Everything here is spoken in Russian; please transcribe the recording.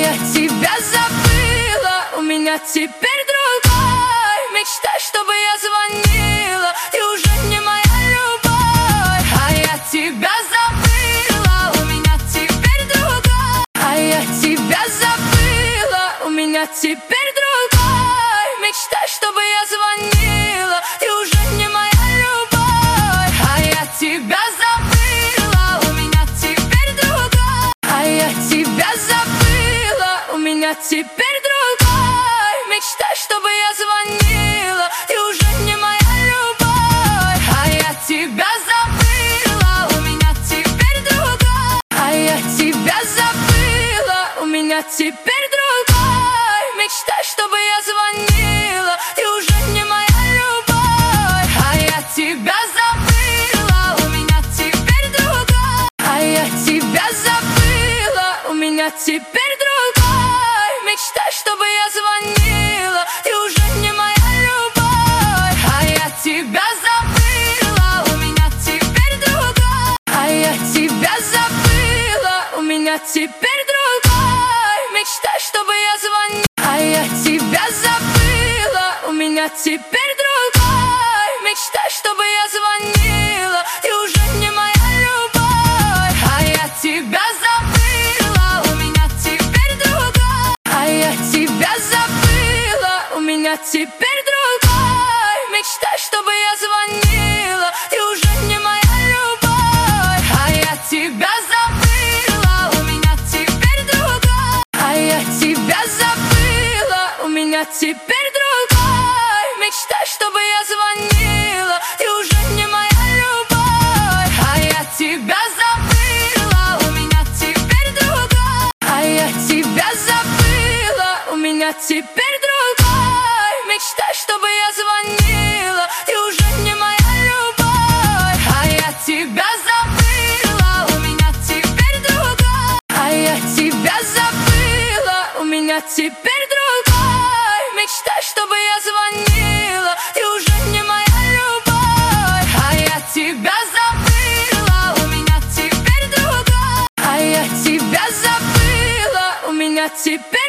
я тебя забыла, у меня теперь другой. Мечтай, чтобы я звонила, ты уже не моя любовь. А я тебя забыла, у меня теперь другой. А я тебя забыла, у меня теперь другой. Мечтай, чтобы я звонила, ты уже не моя любовь. А я тебя забыла, у меня теперь другой. А я тебя забыла, у меня теперь другой. Мечтай, чтобы я звонила, ты уже не моя любовь. А я тебя забыла, у меня теперь другой. А я тебя забыла, у меня теперь другой. Мечтай, чтобы я звонила, ты уже не моя любовь. А я тебя забыла, у меня теперь другой. А я тебя забыла, у меня теперь другой. Мечтай, чтобы я звонила, ты уже не моя любовь. А я тебя забыла, у меня теперь другой. А я тебя забыла, у меня теперь другой. Мечтай, чтобы я звонила. А я тебя забыла, у меня теперь другой. Мечтай, чтобы я звонила, ты уже не моя любовь. А я тебя забыла, у меня теперь другой. А я тебя забыла, у меня теперь другой. Мечтай, чтобы я звонила, ты уже не моя любовь. А я тебя забыла, у меня теперь другой. А я тебя забыла, у меня теперь другой. Мечтай, чтобы я звонила, ты уже не моя любовь. А я тебя забыла, у меня теперь другой. А я тебя забыла, у меня теперь другой. Мечтай, чтобы я звонила, ты уже не моя любовь. А я тебя забыла, у меня теперь другой. А я тебя забыла, у меня теперь другой. Мечтай, чтобы я звонила, ты уже не моя любовь. А я тебя забыла, у меня теперь другой. А я тебя забыла, у меня теперь